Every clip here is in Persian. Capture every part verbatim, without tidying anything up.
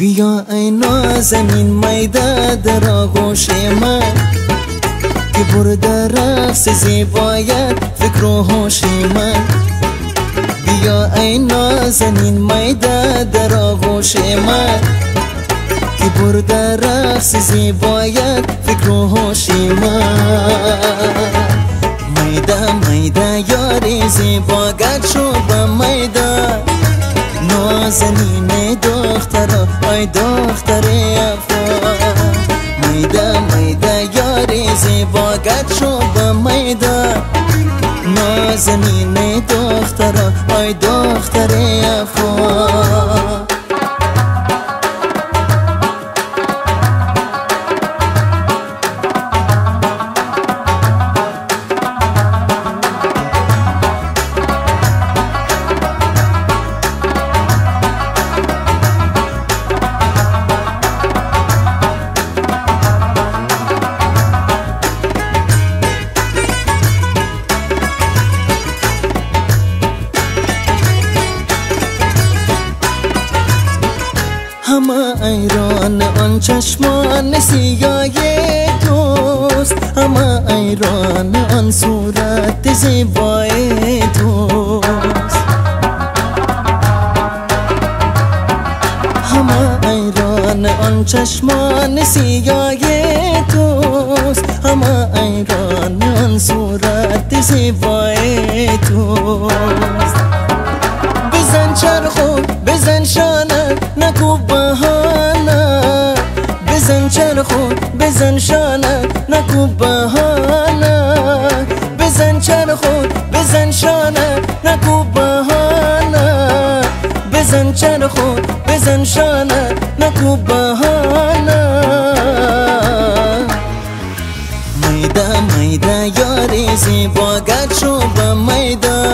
بیا ای نازنین میده در آغوش من که برده رقص زیبایت فکر و هوش من. بیا ای نازنین میده در آغوش من که برده رقص زیبایت فکر و هوش من. میده میده یاری زیبا گرد شو به میده نازنین دخترا ای دختر افا. میده میده یاری زیبا گرد شو به میده نازنین دخترا ای دختر افا. همه ایران آن چشمان سیاه توست، همه ایران آن صورت زیبای توست. همه ایران آن چشمان سیاه توست، همه ایران آن صورت زیبای توست. بزن چرخو بزن شانه نکو بهانه، بزن چرخو بزن شانه نکو بهانه، بزن چرخو بزن شانه نکو بهانه، بزن چرخو بزن شانه نکو بهانه. میده میده یاری زیبا گرد شو به میده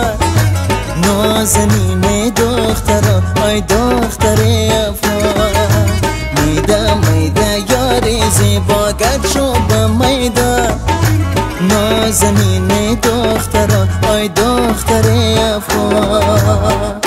نازنین دخترا ای دختر افا. میده میده یاری زیبا گرد شو به میده نازنین دخترا ای دختر افا.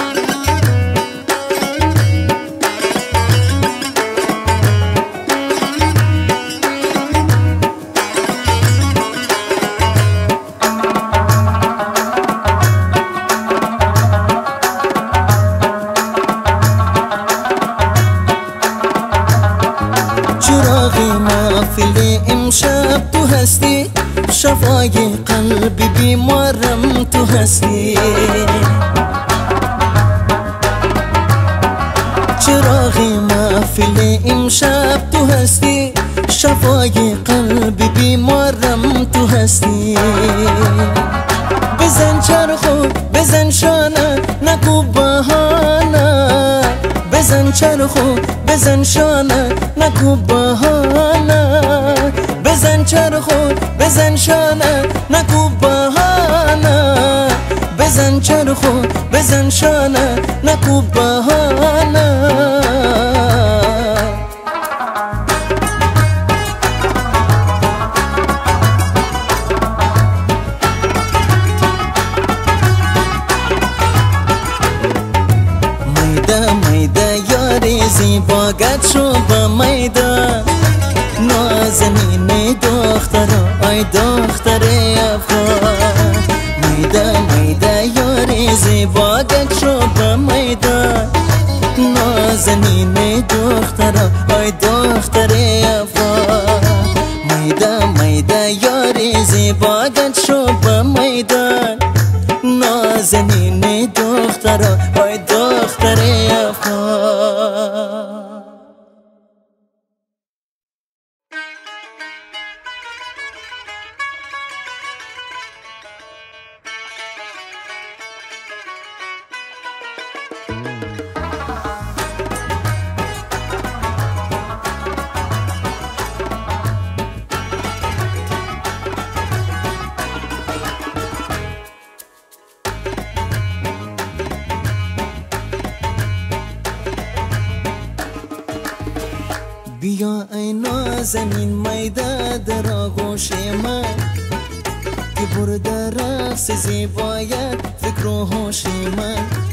چراغی محفل امشب تو هستی، شفای قلبی بیمارم تو هستی. چراغی محفل امشب تو هستی، شفای قلبی بیمارم تو هستی. بزن چرخو بزن شانه نکو بهانه، بزن چرخو بزن شانه نکو بهانه، بزن چرخو بزن شانه نکو بهانه، بزن چرخو بزن شانه نکو بهانه. میده میده یاری زیبا گرد شو به میده نازنین دخترا ای دختر افا. میده میده یاری زیبا گرد شو به میده نازنین دخترا ای دختر افا. میده میده یاری زیبا گرد شو به میده نازنین دخترا ای دختر افا. بیا ای نازنین میده در آغوش من که برده رقص زیبایت فکر و هوش من.